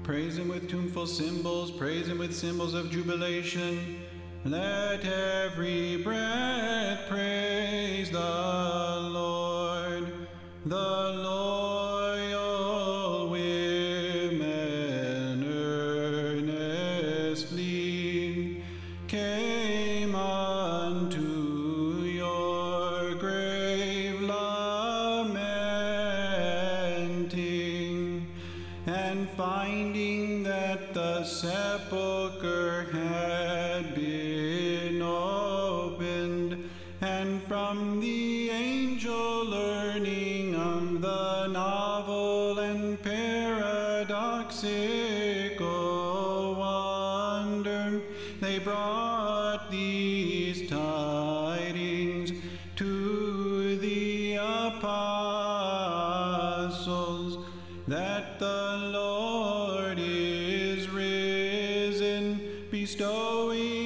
Praise him with tuneful cymbals, praise him with cymbals of jubilation. Let every breath praise the Lord. The loyal women earnestly came unto your grave lamenting, and finding that the sepulchre had been opened, and from the angel learning of the novel and paradoxical wonder, they brought these tidings to the apostles, that the Lord is risen, bestowing